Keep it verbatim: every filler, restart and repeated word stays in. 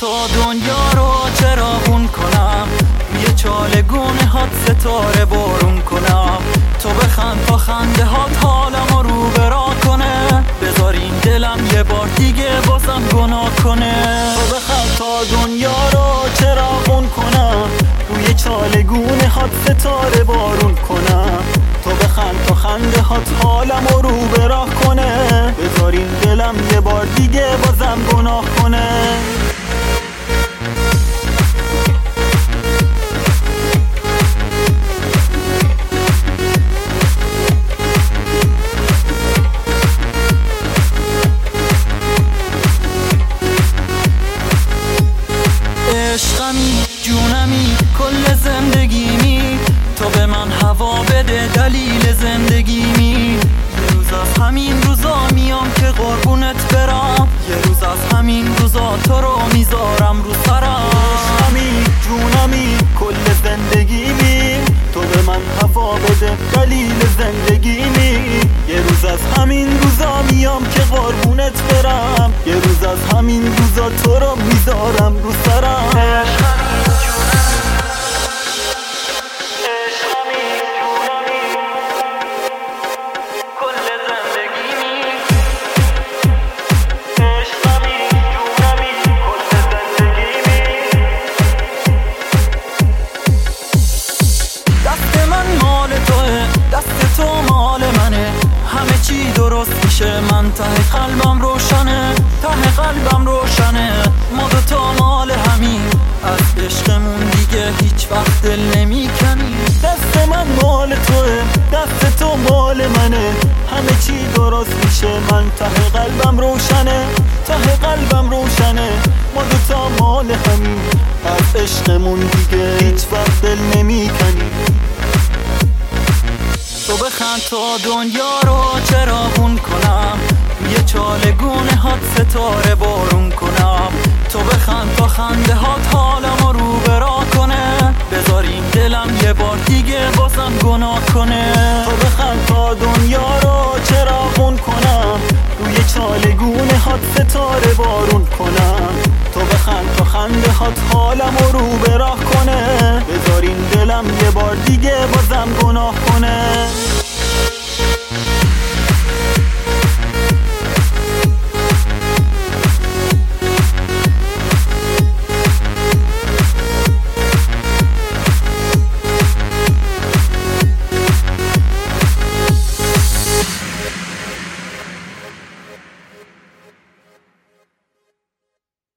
تا دنیا رو چراغون کنم، یه چالگونه هات ستاره بارون کنم. تو بخند تا خنده هات حالمو رو برا کنه، بذار این دلم یه بار دیگه بازم گناه کنه. تو بخند تا دنیا رو چراغون کنم، روی چالگونه هات ستاره بارون کنم. تو بخند تا خنده هات حالمو رو برا کنه، بذار این دلم یه بار دیگه بازم گناه کنه. عشقمی جونمی کل زندگیمی، تو به من هوا بده دلیل زندگیمی. یه روز از همین روزا میام که قربونت برم، یه روز از همین روزا تو رو میذارم رو سرم. عشقمی جونمی کل زندگیمی، تو به من هوا بده دلیل زندگیمی. یه روز از همین روزا میام که قربونت برم، یه روز از همین روزا تو رو میذارم رو سرم. دست تو مال منه، همه چی درست میشه، من ته قلبم روشنه، ته قلبم روشنه. ما دوتا مال همین، از عشقمون دیگه هیچ وقت دل نمی کنی. دست من مال توه، دست تو مال منه، همه چی درست میشه، من ته قلبم روشنه، ته قلبم روشنه. ما دوتا مال همین، از عشقمون دیگه هیچ وقت دل نمی کنی. تو بخند تا دنیا رو چراغون کنم، یه چالگونه هات ستاره بارون کنم. تو بخند تا خنده هات حالمو رو برا کنه، بذار این دلم یه بار دیگه بازم گناه کنه. تو بخند تا دنیا رو چراغون کنم، روی چالگونه هات ستاره بارون کنم. تو بخند تا خنده هات حالمو رو برا کنه، بذار این دلم یه بار دیگه بازم گناه کنه.